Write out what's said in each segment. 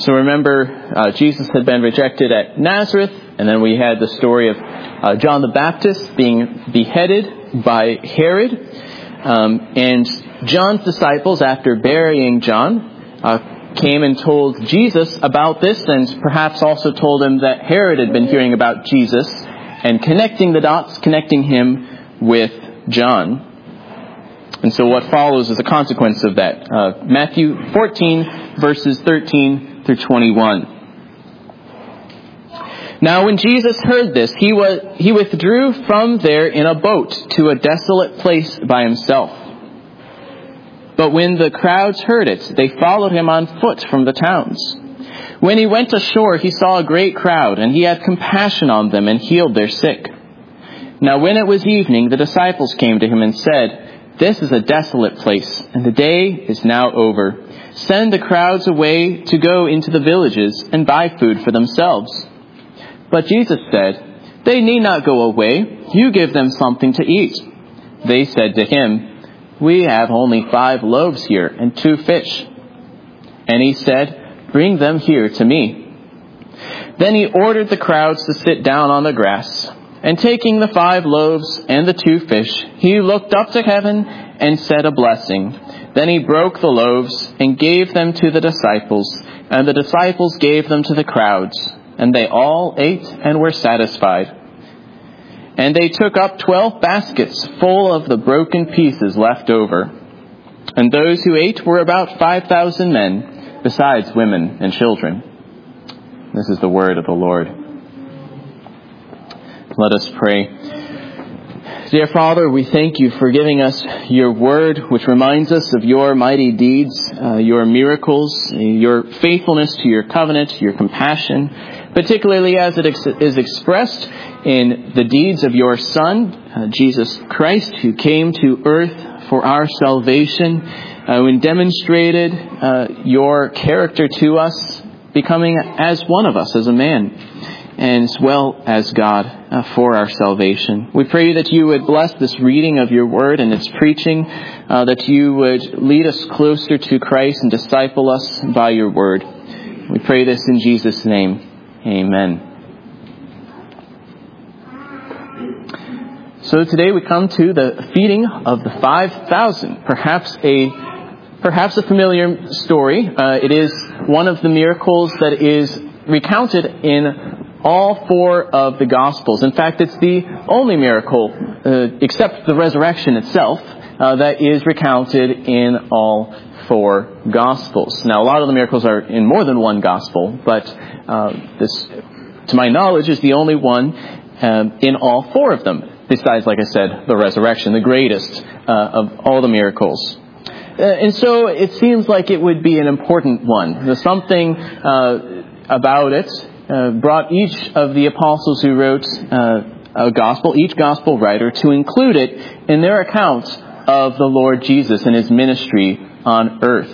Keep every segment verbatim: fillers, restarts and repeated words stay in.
So remember, uh, Jesus had been rejected at Nazareth, and then we had the story of uh, John the Baptist being beheaded by Herod. Um, and John's disciples, after burying John, uh, came and told Jesus about this, and perhaps also told him that Herod had been hearing about Jesus, and connecting the dots, connecting him with John. And so what follows is a consequence of that. Uh, Matthew fourteen, verses thirteen through twenty-one. Now when Jesus heard this, he was he withdrew from there in a boat to a desolate place by himself. But when the crowds heard it, they followed him on foot from the towns. When he went ashore, he saw a great crowd, and he had compassion on them and healed their sick. Now when it was evening, the disciples came to him and said, "This is a desolate place, and the day is now over. Send the crowds away to go into the villages and buy food for themselves." But Jesus said, "They need not go away. You give them something to eat." They said to him, "We have only five loaves here and two fish." And he said, "Bring them here to me." Then he ordered the crowds to sit down on the grass. And taking the five loaves and the two fish, he looked up to heaven and said a blessing. Then he broke the loaves and gave them to the disciples, and the disciples gave them to the crowds. And they all ate and were satisfied. And they took up twelve baskets full of the broken pieces left over. And those who ate were about five thousand men, besides women and children. This is the word of the Lord. Let us pray. Dear Father, we thank you for giving us your word, which reminds us of your mighty deeds, uh, your miracles, your faithfulness to your covenant, your compassion, particularly as it ex- is expressed in the deeds of your Son, uh, Jesus Christ, who came to earth for our salvation, uh, and demonstrated uh, your character to us, becoming as one of us, as a man, and as well as God uh, for our salvation. We pray that you would bless this reading of your word and its preaching, uh, that you would lead us closer to Christ and disciple us by your word. We pray this in Jesus' name. Amen. So today we come to the feeding of the five thousand, perhaps a perhaps a familiar story. Uh, it is one of the miracles that is recounted in all four of the Gospels. In fact, it's the only miracle, uh, except the resurrection itself, uh, that is recounted in all four Gospels. Now, a lot of the miracles are in more than one Gospel, but uh, this, to my knowledge, is the only one um, in all four of them, besides, like I said, the resurrection, the greatest uh, of all the miracles. Uh, and so it seems like it would be an important one. There's something uh, about it Uh, brought each of the apostles who wrote uh, a gospel, each gospel writer, to include it in their account of the Lord Jesus and his ministry on earth.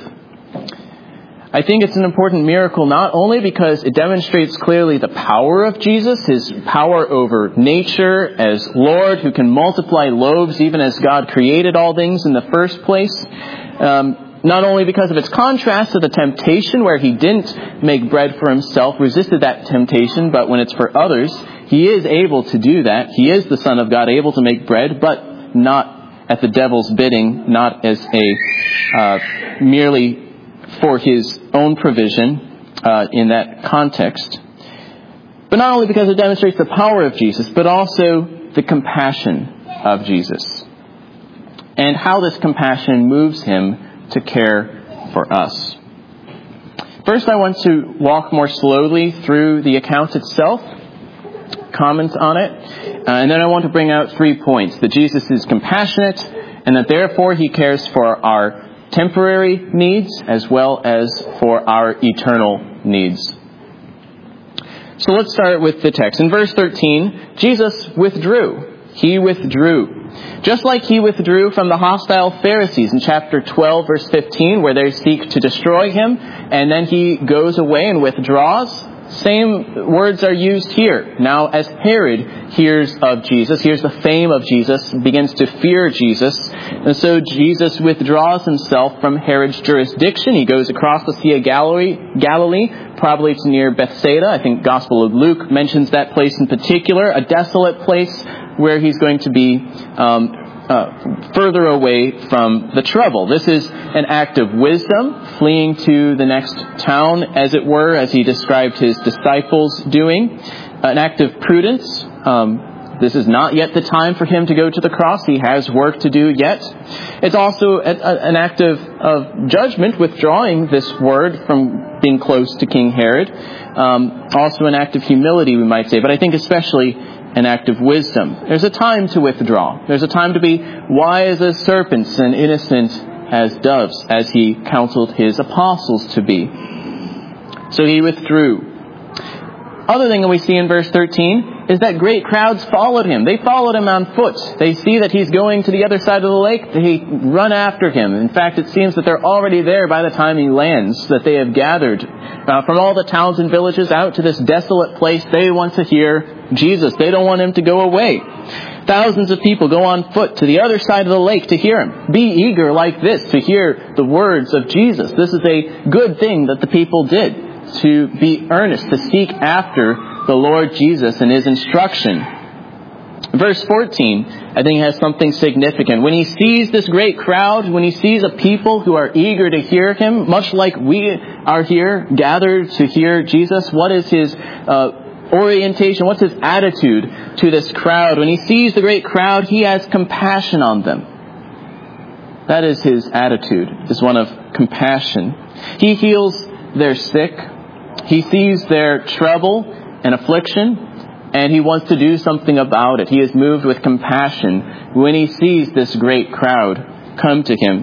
I think it's an important miracle not only because it demonstrates clearly the power of Jesus, his power over nature as Lord who can multiply loaves even as God created all things in the first place, um, not only because of its contrast to the temptation where he didn't make bread for himself, resisted that temptation, but when it's for others, he is able to do that. He is the Son of God, able to make bread, but not at the devil's bidding, not as a uh, merely for his own provision uh, in that context. But not only because it demonstrates the power of Jesus, but also the compassion of Jesus and how this compassion moves him to care for us. First, I want to walk more slowly through the account itself, comment on it, uh, and then I want to bring out three points. That Jesus is compassionate, and that therefore he cares for our temporary needs as well as for our eternal needs. So let's start with the text. In verse thirteen, Jesus withdrew. He withdrew. Just like he withdrew from the hostile Pharisees in chapter twelve, verse fifteen, where they seek to destroy him, and then he goes away and withdraws. Same words are used here. Now, as Herod hears of Jesus, hears the fame of Jesus, begins to fear Jesus, And so Jesus withdraws himself from Herod's jurisdiction. He goes across the Sea of Galilee, Galilee, probably to near Bethsaida. I think Gospel of Luke mentions that place in particular, a desolate place where he's going to be um, uh, further away from the trouble. This is an act of wisdom, fleeing to the next town, as it were, as he described his disciples doing. An act of prudence. Um, this is not yet the time for him to go to the cross. He has work to do yet. It's also a, a, an act of, of judgment, withdrawing this word from being close to King Herod. Um, also an act of humility, we might say, but I think especially an act of wisdom. There's a time to withdraw. There's a time to be wise as serpents and innocent as doves, as he counseled his apostles to be. So he withdrew. Other thing that we see in verse thirteen is that great crowds followed him. They followed him on foot. They see that he's going to the other side of the lake. They run after him. In fact, it seems that they're already there by the time he lands, that they have gathered uh, from all the towns and villages out to this desolate place. They want to hear Jesus. They don't want him to go away. Thousands of people go on foot to the other side of the lake to hear him. Be eager like this to hear the words of Jesus. This is a good thing that the people did, to be earnest, to seek after the Lord Jesus and his instruction. Verse fourteen, I think, has something significant. When he sees this great crowd, when he sees a people who are eager to hear him, much like we are here, gathered to hear Jesus, what is his uh, orientation? What's his attitude to this crowd? When he sees the great crowd, he has compassion on them. That is his attitude, is one of compassion. He heals their sick. He sees their trouble and affliction, and he wants to do something about it. He is moved with compassion when he sees this great crowd come to him.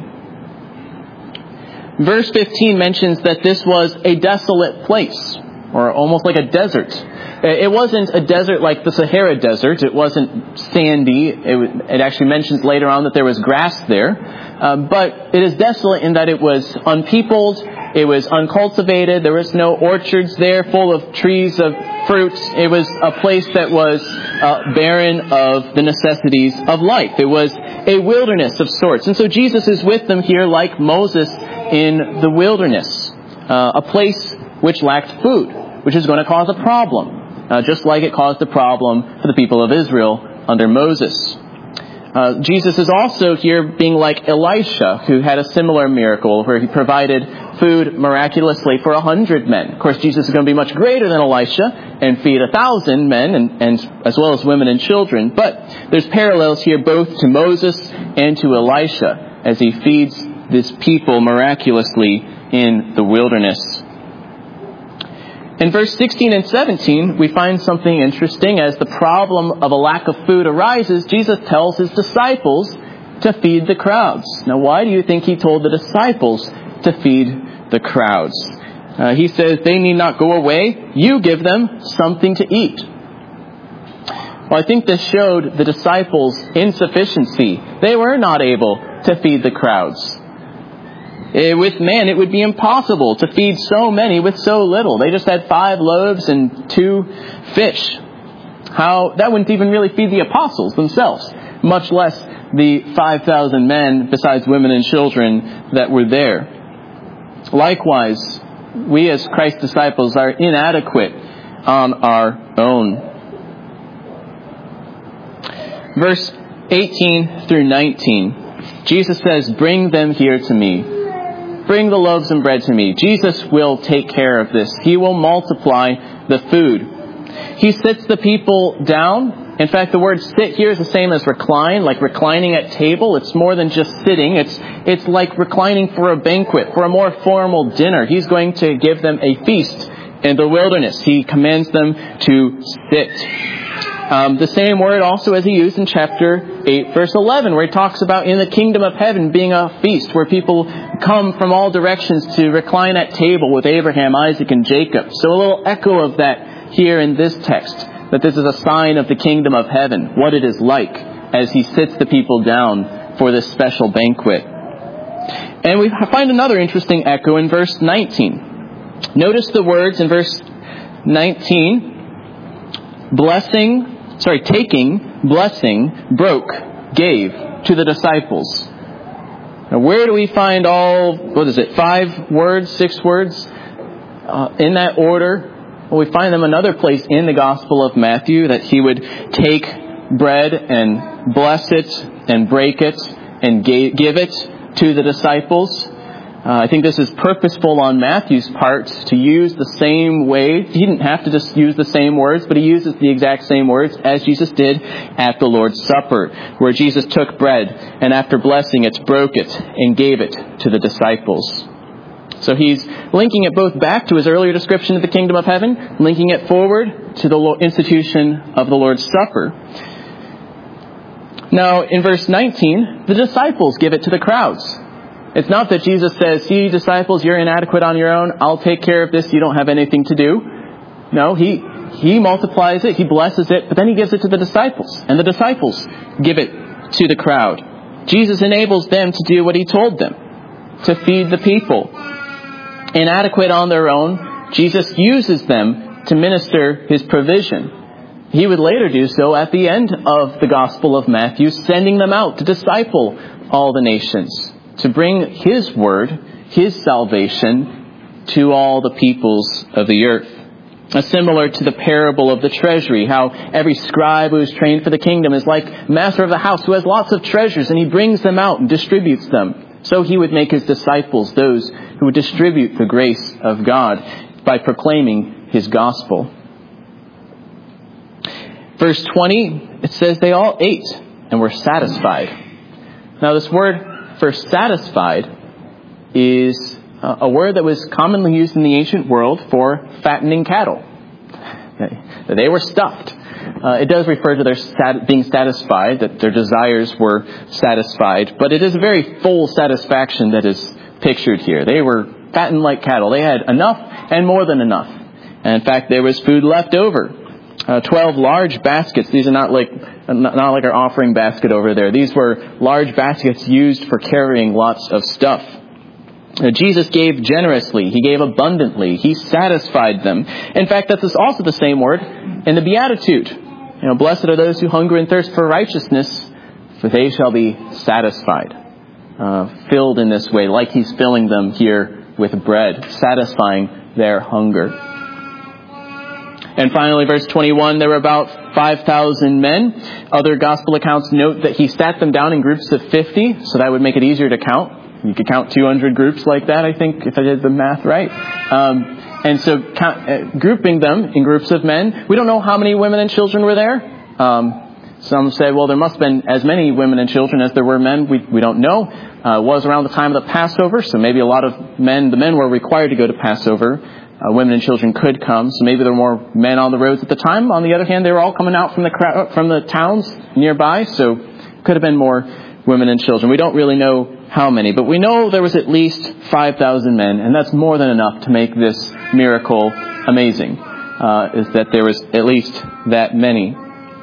Verse fifteen mentions that this was a desolate place, or almost like a desert. It wasn't a desert like the Sahara Desert. It wasn't sandy. It, it actually mentions later on that there was grass there. Uh, but it is desolate in that it was unpeopled. It was uncultivated. There was no orchards there full of trees of fruits. It was a place that was uh, barren of the necessities of life. It was a wilderness of sorts. And so Jesus is with them here like Moses in the wilderness. Uh, a place which lacked food, which is going to cause a problem. Uh, just like it caused a problem for the people of Israel under Moses. Uh, Jesus is also here being like Elisha, who had a similar miracle where he provided food miraculously for a hundred men. Of course, Jesus is going to be much greater than Elisha and feed a thousand men, and, and as well as women and children. But there's parallels here both to Moses and to Elisha as he feeds this people miraculously in the wilderness. In verse sixteen and seventeen, we find something interesting. As the problem of a lack of food arises, Jesus tells his disciples to feed the crowds. Now, why do you think he told the disciples to feed the crowds? Uh, he says, they need not go away. You give them something to eat. Well, I think this showed the disciples' insufficiency. They were not able to feed the crowds. With man, it would be impossible to feed so many with so little. They just had five loaves and two fish. How that wouldn't even really feed the apostles themselves, much less the five thousand men, besides women and children, that were there. Likewise, we as Christ's disciples are inadequate on our own. Verse eighteen through nineteen, Jesus says, bring them here to me. Bring the loaves and bread to me. Jesus will take care of this. He will multiply the food. He sits the people down. In fact, the word sit here is the same as recline, like reclining at table. It's more than just sitting. It's it's like reclining for a banquet, for a more formal dinner. He's going to give them a feast in the wilderness. He commands them to sit. Um, the same word also as he used in chapter eight, verse eleven, where he talks about in the kingdom of heaven being a feast where people come from all directions to recline at table with Abraham, Isaac, and Jacob. So a little echo of that here in this text, that this is a sign of the kingdom of heaven, what it is like as he sits the people down for this special banquet. And we find another interesting echo in verse nineteen. Notice the words in verse nineteen, blessing, sorry, taking, blessing, broke, gave to the disciples. Now, where do we find all, what is it, five words, six words uh, in that order? Well, we find them another place in the Gospel of Matthew, that he would take bread and bless it and break it and give it to the disciples. Uh, I think this is purposeful on Matthew's part to use the same way. He didn't have to just use the same words, but he uses the exact same words as Jesus did at the Lord's Supper, where Jesus took bread and after blessing it, broke it and gave it to the disciples. So he's linking it both back to his earlier description of the kingdom of heaven, linking it forward to the institution of the Lord's Supper. Now, in verse nineteen, the disciples give it to the crowds. It's not that Jesus says, see, disciples, you're inadequate on your own. I'll take care of this. You don't have anything to do. No, he he multiplies it. He blesses it. But then he gives it to the disciples. And the disciples give it to the crowd. Jesus enables them to do what he told them, to feed the people. Inadequate on their own, Jesus uses them to minister his provision. He would later do so at the end of the Gospel of Matthew, sending them out to disciple all the nations, to bring his word, his salvation to all the peoples of the earth. Uh, similar to the parable of the treasury, how every scribe who is trained for the kingdom is like master of the house who has lots of treasures and he brings them out and distributes them. So he would make his disciples those who would distribute the grace of God by proclaiming his gospel. Verse twenty, it says they all ate and were satisfied. Now this word for satisfied is a word that was commonly used in the ancient world for fattening cattle. They were stuffed. Uh, it does refer to their sat- being satisfied, that their desires were satisfied, but it is a very full satisfaction that is pictured here. They were fattened like cattle. They had enough and more than enough. And in fact, there was food left over. Uh, Twelve large baskets. These are not like not like our offering basket over there. These were large baskets used for carrying lots of stuff. Uh, Jesus gave generously. He gave abundantly. He satisfied them. In fact, that's also the same word in the Beatitude. You know, blessed are those who hunger and thirst for righteousness, for they shall be satisfied. Uh, filled in this way, like he's filling them here with bread, satisfying their hunger. And finally, verse twenty-one, there were about five thousand men. Other gospel accounts note that he sat them down in groups of fifty, so that would make it easier to count. You could count two hundred groups like that, I think, if I did the math right. Um, and so count, uh, grouping them in groups of men. We don't know how many women and children were there. Um, some say, well, there must have been as many women and children as there were men. We, we don't know. Uh, it was around the time of the Passover, so maybe a lot of men, the men were required to go to Passover. Uh, women and children could come, so maybe there were more men on the roads at the time. On the other hand, they were all coming out from the crowd, from the towns nearby, so could have been more women and children. We don't really know how many, but we know there was at least five thousand men, and that's more than enough to make this miracle amazing, uh, is that there was at least that many.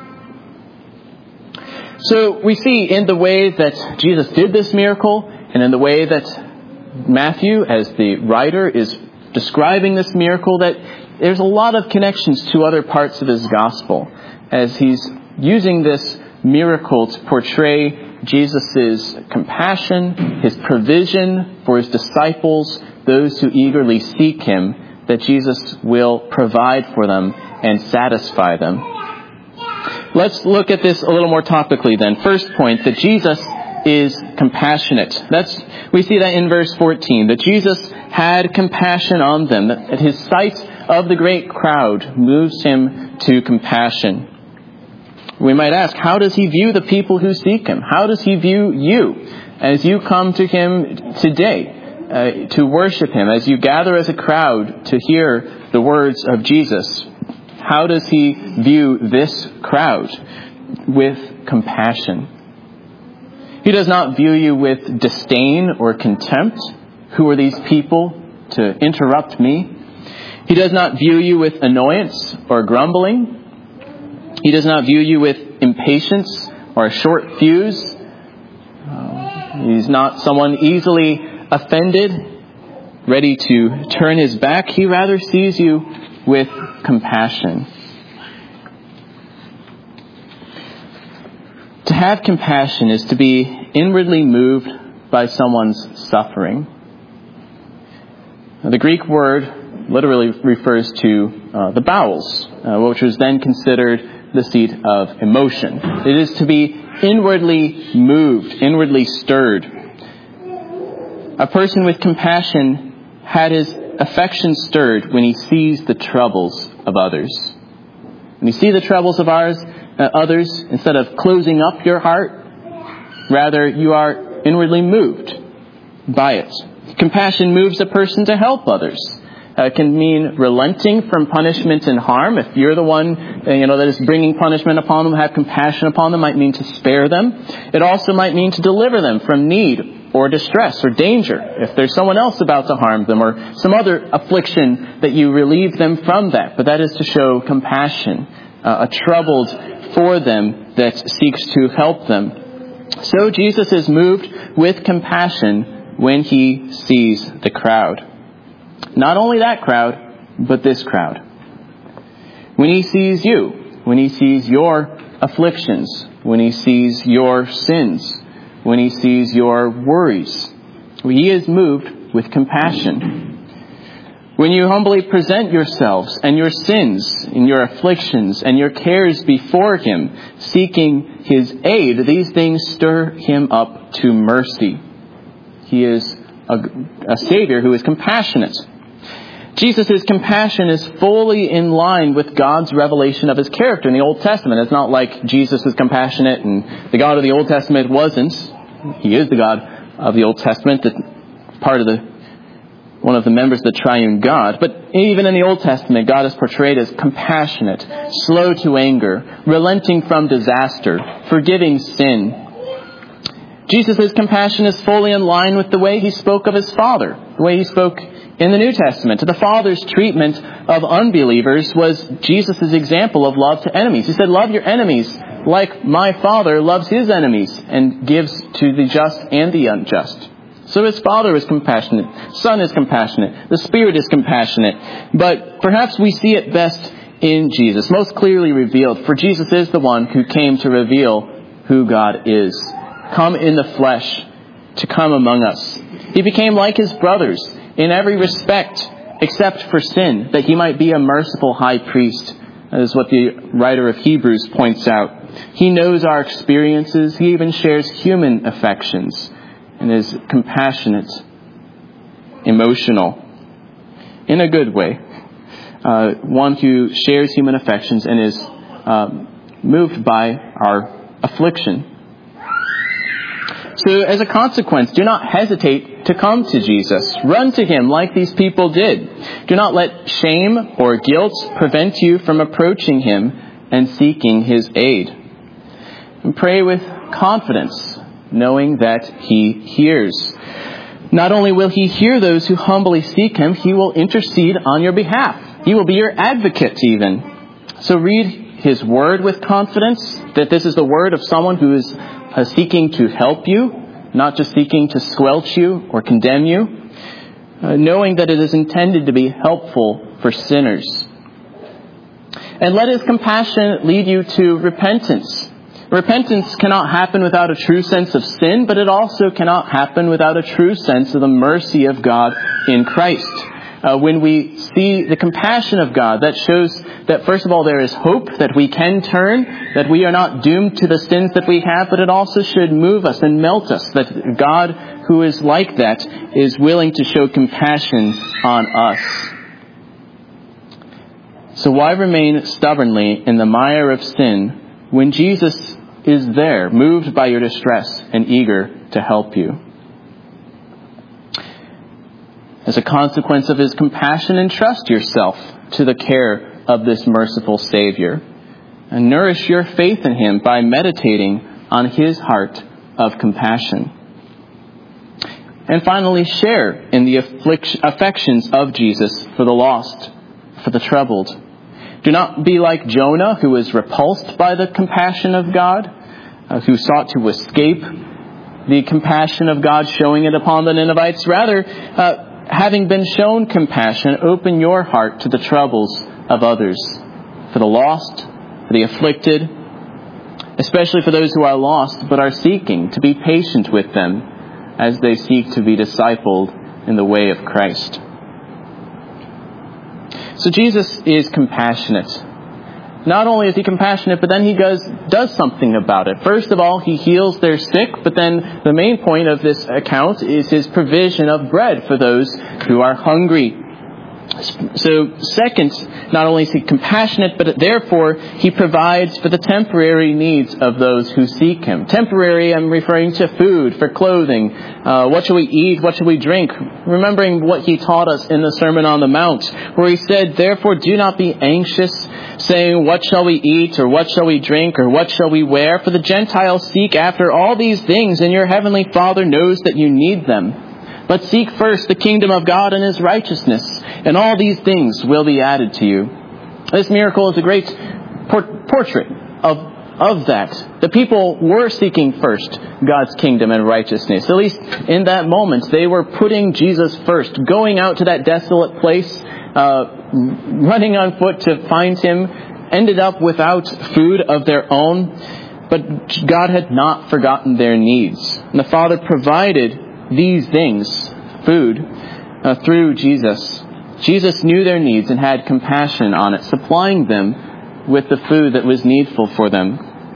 So we see in the way that Jesus did this miracle, and in the way that Matthew, as the writer, is describing this miracle, that there's a lot of connections to other parts of his gospel, as he's using this miracle to portray Jesus' compassion, his provision for his disciples, those who eagerly seek him, that Jesus will provide for them and satisfy them. Let's look at this a little more topically then. First point, that Jesus is compassionate. That's we see that in verse fourteen, that Jesus had compassion on them, that his sight of the great crowd moves him to compassion. We might ask, how does he view the people who seek him? How does he view you as you come to him today uh, to worship him, as you gather as a crowd to hear the words of Jesus? How does he view this crowd? With compassion. He does not view you with disdain or contempt. Who are these people to interrupt me? He does not view you with annoyance or grumbling. He does not view you with impatience or a short fuse. Uh, he's not someone easily offended, ready to turn his back. He rather sees you with compassion. To have compassion is to be inwardly moved by someone's suffering. The Greek word literally refers to uh, the bowels, uh, which was then considered the seat of emotion. It is to be inwardly moved, inwardly stirred. A person with compassion had his affection stirred when he sees the troubles of others. When you see the troubles of ours, uh, others, instead of closing up your heart, rather you are inwardly moved by it. Compassion moves a person to help others. Uh, it can mean relenting from punishment and harm. If you're the one, uh, you know, that is bringing punishment upon them, have compassion upon them, might mean to spare them. It also might mean to deliver them from need or distress or danger. If there's someone else about to harm them or some other affliction, that you relieve them from that. But that is to show compassion, uh, a troubled for them that seeks to help them. So Jesus is moved with compassion when he sees the crowd. Not only that crowd, but this crowd. When he sees you, when he sees your afflictions, when he sees your sins, when he sees your worries, he is moved with compassion. When you humbly present yourselves and your sins and your afflictions and your cares before him, seeking his aid, these things stir him up to mercy. He is a, a Savior who is compassionate. Jesus' compassion is fully in line with God's revelation of his character in the Old Testament. It's not like Jesus is compassionate and the God of the Old Testament wasn't. He is the God of the Old Testament, part of the one of the members of the triune God. But even in the Old Testament, God is portrayed as compassionate, slow to anger, relenting from disaster, forgiving sin. Jesus' compassion is fully in line with the way he spoke of his Father, the way he spoke in the New Testament. The Father's treatment of unbelievers was Jesus' example of love to enemies. He said, love your enemies like my Father loves his enemies and gives to the just and the unjust. So his Father is compassionate, Son is compassionate, the Spirit is compassionate. But perhaps we see it best in Jesus, most clearly revealed. For Jesus is the one who came to reveal who God is. Come in the flesh to come among us. He became like his brothers in every respect except for sin, that he might be a merciful high priest. That is what the writer of Hebrews points out. He knows our experiences. He even shares human affections and is compassionate, emotional, in a good way. Uh, one who shares human affections and is uh, moved by our affliction. So as a consequence, do not hesitate to come to Jesus. Run to him like these people did. Do not let shame or guilt prevent you from approaching him and seeking his aid. And pray with confidence, knowing that he hears. Not only will he hear those who humbly seek him, he will intercede on your behalf. He will be your advocate even. So read his word with confidence, that this is the word of someone who is uh, seeking to help you, not just seeking to squelch you or condemn you, uh, knowing that it is intended to be helpful for sinners. And let his compassion lead you to repentance. Repentance cannot happen without a true sense of sin, but it also cannot happen without a true sense of the mercy of God in Christ. Uh, when we see the compassion of God, that shows that, first of all, there is hope, that we can turn, that we are not doomed to the sins that we have, but it also should move us and melt us, that God, who is like that, is willing to show compassion on us. So why remain stubbornly in the mire of sin when Jesus is there, moved by your distress and eager to help you? As a consequence of his compassion, entrust yourself to the care of this merciful Savior, and nourish your faith in him by meditating on his heart of compassion. And finally, share in the affections of Jesus for the lost, for the troubled. Do not be like Jonah, who was repulsed by the compassion of God, uh, who sought to escape the compassion of God, showing it upon the Ninevites. Rather, uh, having been shown compassion, open your heart to the troubles of others, for the lost, for the afflicted, especially for those who are lost but are seeking to be patient with them, as they seek to be discipled in the way of Christ. So Jesus is compassionate. Not only is he compassionate, but then he does, does something about it. First of all, he heals their sick, but then the main point of this account is his provision of bread for those who are hungry. So second, not only is he compassionate, but therefore he provides for the temporary needs of those who seek him. Temporary, I'm referring to food, for clothing. Uh, what shall we eat? What shall we drink? Remembering what he taught us in the Sermon on the Mount, where he said, therefore do not be anxious, saying, what shall we eat? Or what shall we drink? Or what shall we wear? For the Gentiles seek after all these things, and your heavenly Father knows that you need them. But seek first the kingdom of God and his righteousness, and all these things will be added to you. This miracle is a great por- portrait of, of that. The people were seeking first God's kingdom and righteousness. At least in that moment, they were putting Jesus first, going out to that desolate place, uh, running on foot to find him, ended up without food of their own. But God had not forgotten their needs. And the Father provided these things, food, uh, through Jesus. Jesus knew their needs and had compassion on it, supplying them with the food that was needful for them.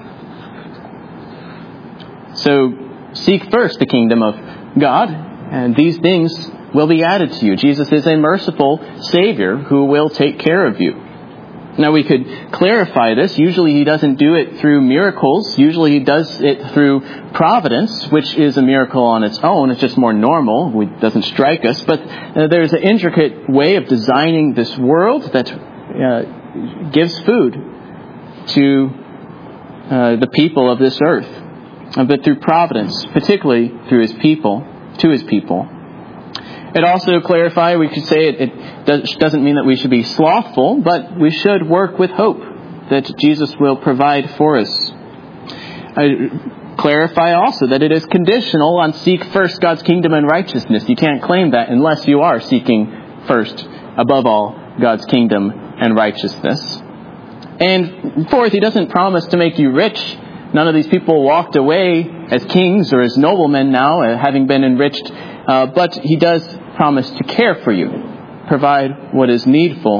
So seek first the kingdom of God, and these things will be added to you. Jesus is a merciful Savior who will take care of you. Now we could clarify this. Usually he doesn't do it through miracles. Usually he does it through providence, which is a miracle on its own. It's just more normal. It doesn't strike us. But uh, there's an intricate way of designing this world that uh, gives food to uh, the people of this earth. Uh, but through providence, particularly through his people, to his people. It also clarify, we could say it, it does, doesn't mean that we should be slothful, but we should work with hope that Jesus will provide for us. I clarify also that it is conditional on seek first God's kingdom and righteousness. You can't claim that unless you are seeking first, above all, God's kingdom and righteousness. And fourth, he doesn't promise to make you rich. None of these people walked away as kings or as noblemen now, uh, having been enriched. Uh, but he does promise to care for you, provide what is needful.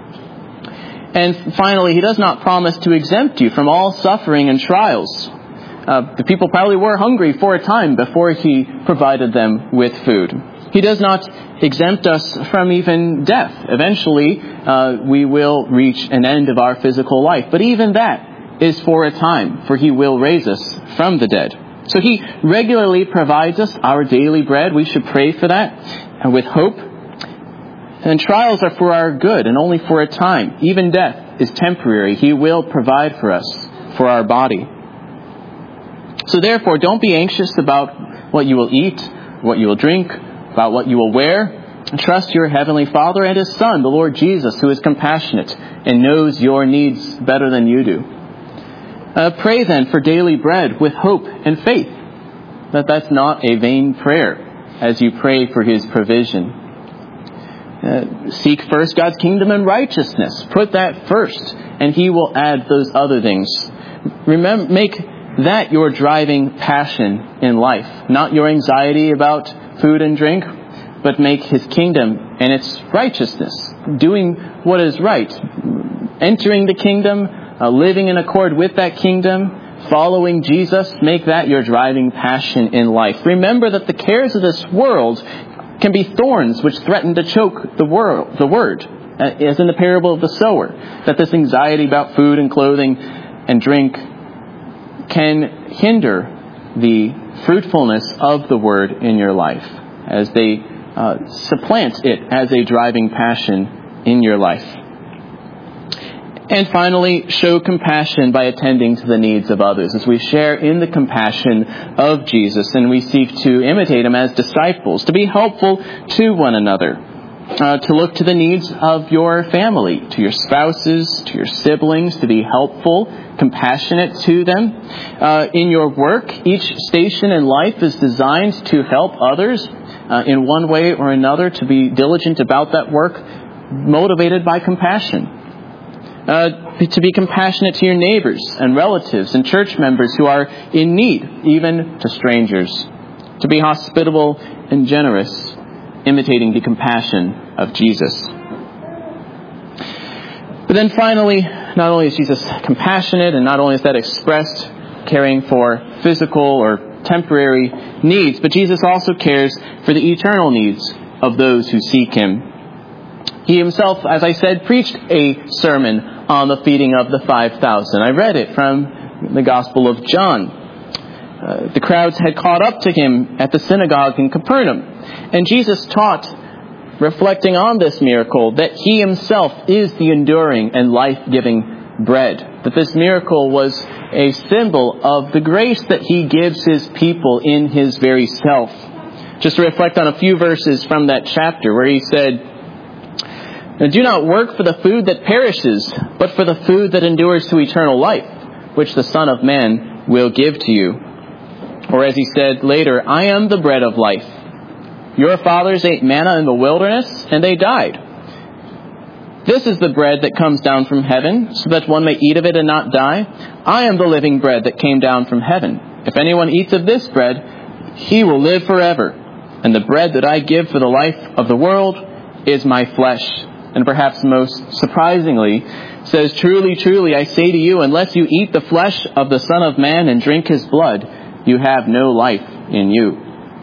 And finally, he does not promise to exempt you from all suffering and trials. Uh, the people probably were hungry for a time before he provided them with food. He does not exempt us from even death. Eventually, uh, we will reach an end of our physical life. But even that is for a time, for he will raise us from the dead. So he regularly provides us our daily bread. We should pray for that and with hope. And trials are for our good and only for a time. Even death is temporary. He will provide for us, for our body. So therefore, don't be anxious about what you will eat, what you will drink, about what you will wear. Trust your Heavenly Father and His Son, the Lord Jesus, who is compassionate and knows your needs better than you do. Uh, pray then for daily bread with hope and faith. That that's not a vain prayer as you pray for His provision. Uh, seek first God's kingdom and righteousness. Put that first, and He will add those other things. Remember, make that your driving passion in life, not your anxiety about food and drink, but make His kingdom and its righteousness, doing what is right, entering the kingdom, uh, living in accord with that kingdom, following Jesus. Make that your driving passion in life. Remember that the cares of this world can be thorns which threaten to choke the world, the word, as in the parable of the sower. That this anxiety about food and clothing and drink can hinder the fruitfulness of the word in your life, as they uh, supplant it as a driving passion in your life. And finally, show compassion by attending to the needs of others, as we share in the compassion of Jesus and we seek to imitate Him as disciples, to be helpful to one another, uh, to look to the needs of your family, to your spouses, to your siblings, to be helpful, compassionate to them. Uh, in your work, each station in life is designed to help others uh, in one way or another, to be diligent about that work, motivated by compassion. Uh, to be compassionate to your neighbors and relatives and church members who are in need, even to strangers. to be hospitable and generous, imitating the compassion of Jesus. But then finally, not only is Jesus compassionate, and not only is that expressed caring for physical or temporary needs, but Jesus also cares for the eternal needs of those who seek Him. He Himself, as I said, preached a sermon on the feeding of the five thousand. I read it from the Gospel of John. Uh, the crowds had caught up to Him at the synagogue in Capernaum, and Jesus taught, reflecting on this miracle, that He Himself is the enduring and life-giving bread. That this miracle was a symbol of the grace that He gives His people in His very self. Just to reflect on a few verses from that chapter where He said, "Do not work for the food that perishes, but for the food that endures to eternal life, which the Son of Man will give to you." Or as He said later, "I am the bread of life. Your fathers ate manna in the wilderness, and they died. This is the bread that comes down from heaven, so that one may eat of it and not die. I am the living bread that came down from heaven. If anyone eats of this bread, he will live forever. And the bread that I give for the life of the world is my flesh." And perhaps most surprisingly, says, "Truly, truly, I say to you, unless you eat the flesh of the Son of Man and drink His blood, you have no life in you."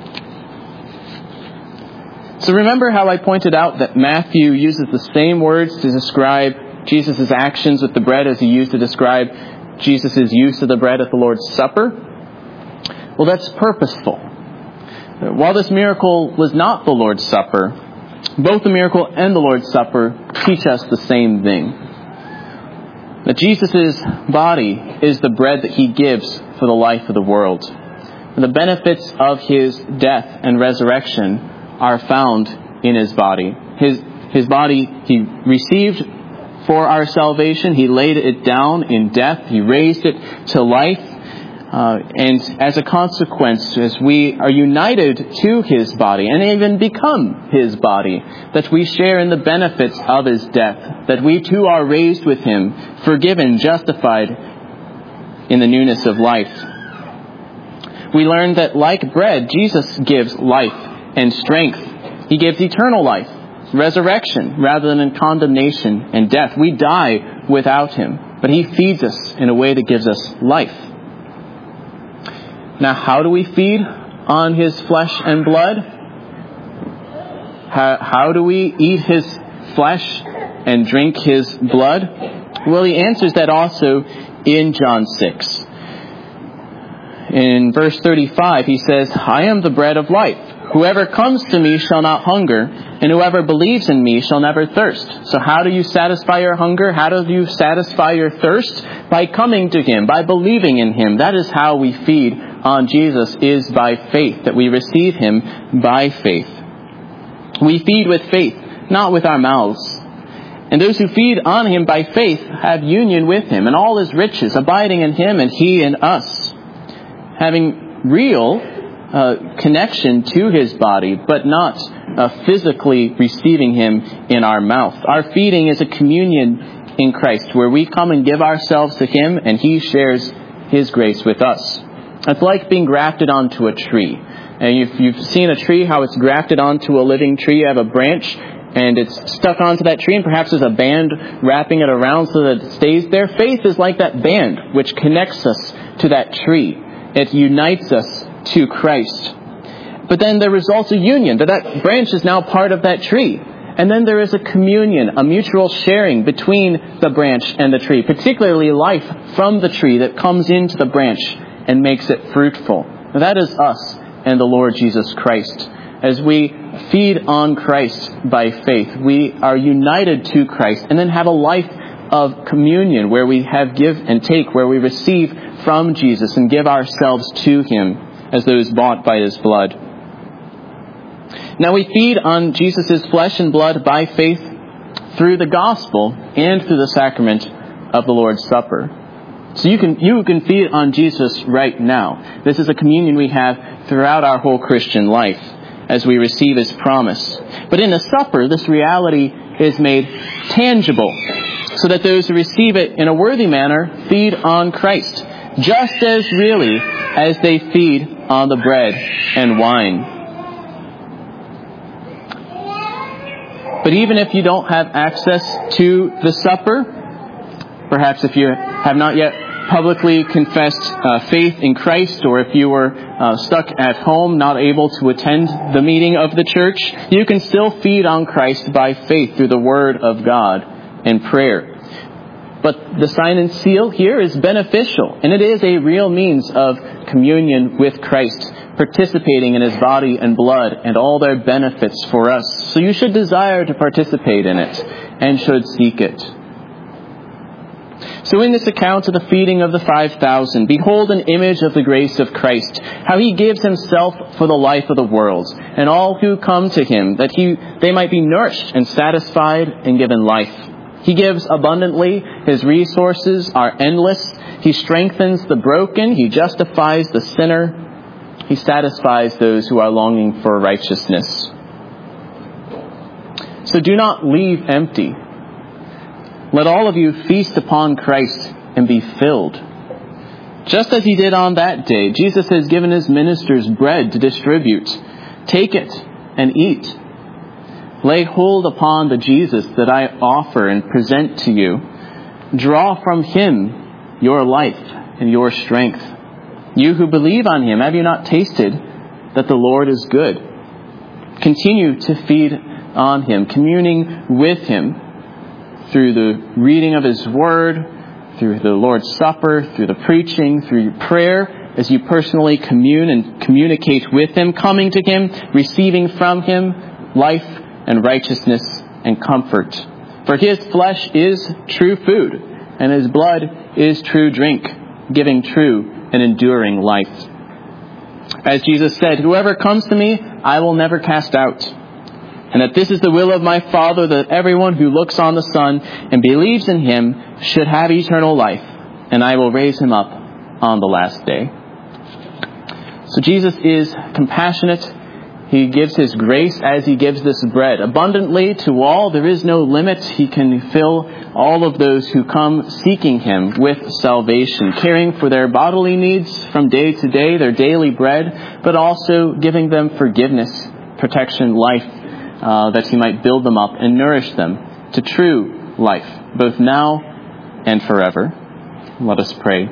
So remember how I pointed out that Matthew uses the same words to describe Jesus' actions with the bread as he used to describe Jesus' use of the bread at the Lord's Supper? Well, that's purposeful. While this miracle was not the Lord's Supper, both the miracle and the Lord's Supper teach us the same thing. That Jesus' body is the bread that He gives for the life of the world. And the benefits of His death and resurrection are found in His body. His, his body He received for our salvation. He laid it down in death. He raised it to life. Uh, and as a consequence, as we are united to His body and even become His body, that we share in the benefits of His death, that we too are raised with Him, forgiven, justified in the newness of life. We learn that like bread, Jesus gives life and strength. He gives eternal life, resurrection, rather than in condemnation and death. We die without Him, but He feeds us in a way that gives us life. Now, how do we feed on His flesh and blood? How, how do we eat His flesh and drink His blood? Well, He answers that also in John six. In verse thirty-five, He says, "I am the bread of life. Whoever comes to me shall not hunger, and whoever believes in me shall never thirst." So how do you satisfy your hunger? How do you satisfy your thirst? By coming to Him, by believing in Him. That is how we feed on Jesus, is by faith, that we receive Him by faith. We feed with faith, not with our mouths. And those who feed on Him by faith have union with Him and all His riches, abiding in Him and He in us, having real Uh, connection to His body, but not uh, physically receiving Him in our mouth. Our feeding is a communion in Christ, where we come and give ourselves to Him, and He shares His grace with us. It's like being grafted onto a tree. And if you've seen a tree, how it's grafted onto a living tree, you have a branch, and it's stuck onto that tree, and perhaps there's a band wrapping it around so that it stays there. Faith is like that band, which connects us to that tree. It unites us to Christ. But then there results a union, that that branch is now part of that tree. And then there is a communion, a mutual sharing between the branch and the tree, particularly life from the tree that comes into the branch and makes it fruitful. Now that is us and the Lord Jesus Christ. As we feed on Christ by faith, we are united to Christ and then have a life of communion where we have give and take, where we receive from Jesus and give ourselves to Him as those bought by His blood. Now we feed on Jesus' flesh and blood by faith through the gospel and through the sacrament of the Lord's Supper. So you can you can feed on Jesus right now. This is a communion we have throughout our whole Christian life as we receive His promise. But in the supper, this reality is made tangible so that those who receive it in a worthy manner feed on Christ, just as really as they feed on the bread and wine. But even if you don't have access to the supper, perhaps if you have not yet publicly confessed uh, faith in Christ, or if you were uh, stuck at home, not able to attend the meeting of the church, you can still feed on Christ by faith through the Word of God and prayer. But the sign and seal here is beneficial, and it is a real means of communion with Christ, participating in His body and blood and all their benefits for us. So you should desire to participate in it and should seek it. So in this account of the feeding of the five thousand, behold an image of the grace of Christ, how He gives Himself for the life of the world, and all who come to Him, that he, they might be nourished and satisfied and given life. He gives abundantly. His resources are endless. He strengthens the broken. He justifies the sinner. He satisfies those who are longing for righteousness. So do not leave empty. Let all of you feast upon Christ and be filled. Just as He did on that day, Jesus has given His ministers bread to distribute. Take it and eat. Lay hold upon the Jesus that I offer and present to you. Draw from Him your life and your strength. You who believe on Him, have you not tasted that the Lord is good? Continue to feed on Him, communing with Him through the reading of His Word, through the Lord's Supper, through the preaching, through prayer, as you personally commune and communicate with Him, coming to Him, receiving from Him life and righteousness and comfort. For His flesh is true food, and His blood is true drink, giving true and enduring life. As Jesus said, whoever comes to me, I will never cast out. And that this is the will of my Father, that everyone who looks on the Son and believes in Him should have eternal life, and I will raise him up on the last day. So Jesus is compassionate. He gives His grace as He gives this bread abundantly to all. There is no limit. He can fill all of those who come seeking Him with salvation, caring for their bodily needs from day to day, their daily bread, but also giving them forgiveness, protection, life, uh, that He might build them up and nourish them to true life, both now and forever. Let us pray.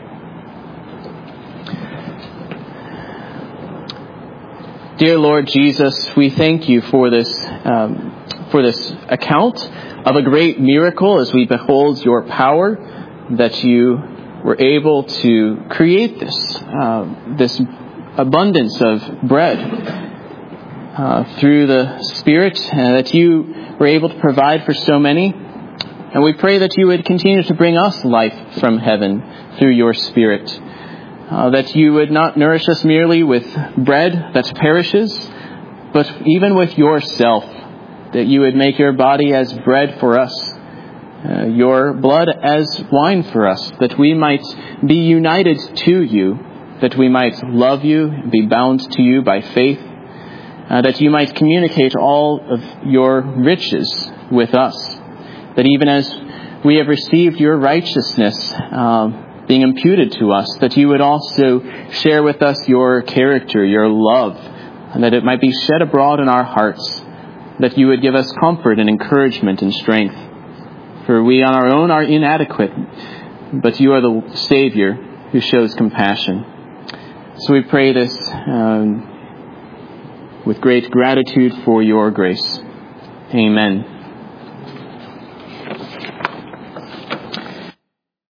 Dear Lord Jesus, we thank You for this um, for this account of a great miracle as we behold Your power, that You were able to create this uh, this abundance of bread uh, through the Spirit, and that You were able to provide for so many. And we pray that You would continue to bring us life from heaven through Your Spirit. Uh, that You would not nourish us merely with bread that perishes, but even with Yourself, that You would make Your body as bread for us, uh, Your blood as wine for us, that we might be united to You, that we might love You, be bound to You by faith, uh, that You might communicate all of Your riches with us, that even as we have received Your righteousness, um, being imputed to us, that You would also share with us Your character, Your love, and that it might be shed abroad in our hearts, that You would give us comfort and encouragement and strength. For we on our own are inadequate, but You are the Savior who shows compassion. So we pray this um, with great gratitude for Your grace. Amen.